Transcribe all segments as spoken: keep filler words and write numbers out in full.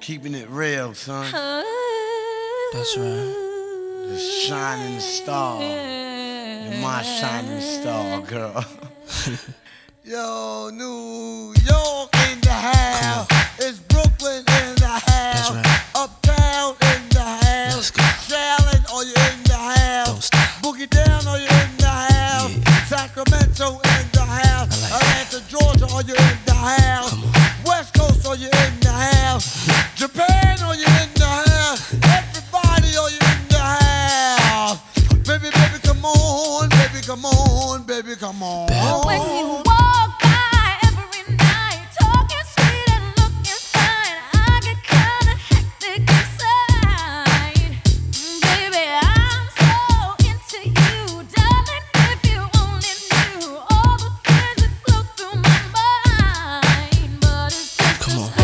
Keeping it real, son. That's right. The shining star. You're my shining star, girl. Yo, New York in the house. It's Brooklyn in the house. That's right. Uptown in the house. Let's go. Charlotte, are you in the house? Don't stop. Boogie Down, are you in the house? Yeah. Sacramento in the house. I like Atlanta, Georgia, are you in the house? Come on. West Coast, are you in the house? Japan, are you in the house? Everybody, are you in the house? Baby, baby, come on, baby, come on, baby, come on. Bad boy. When you walk by every night, talking sweet and looking fine, I get kinda hectic inside. Baby, I'm so into you, darling. If you only knew all the things that flow through my mind, but it's just Come on.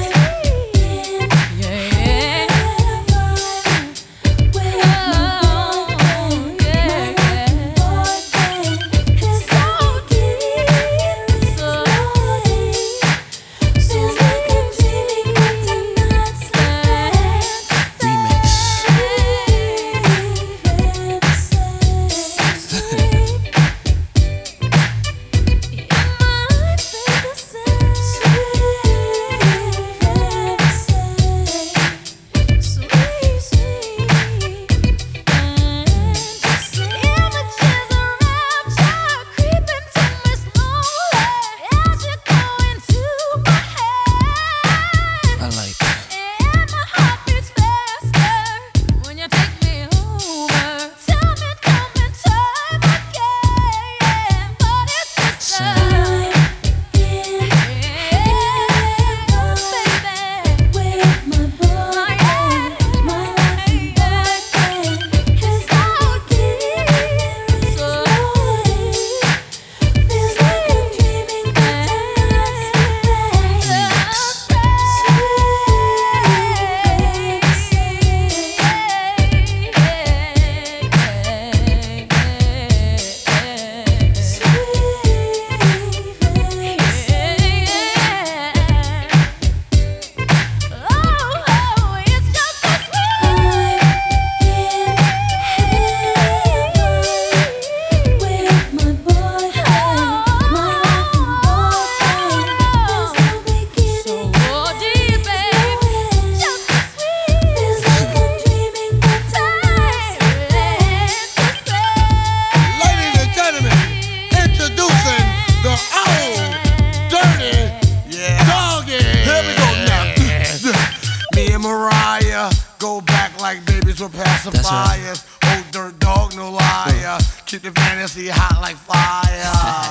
Mariah, go back like babies with pacifiers. Right. Old dirt dog, no liar. Keep the fantasy hot like fire.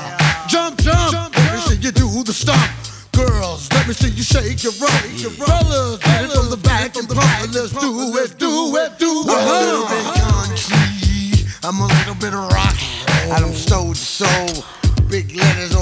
Jump, jump, jump, let me see you do the stomp. Girls, let me see you shake your rump. Yeah. Fellas, get it from the back and front. Let's do it, do it, do it. A little bit country, I'm a little bit rock. I don't stole the soul. Big letters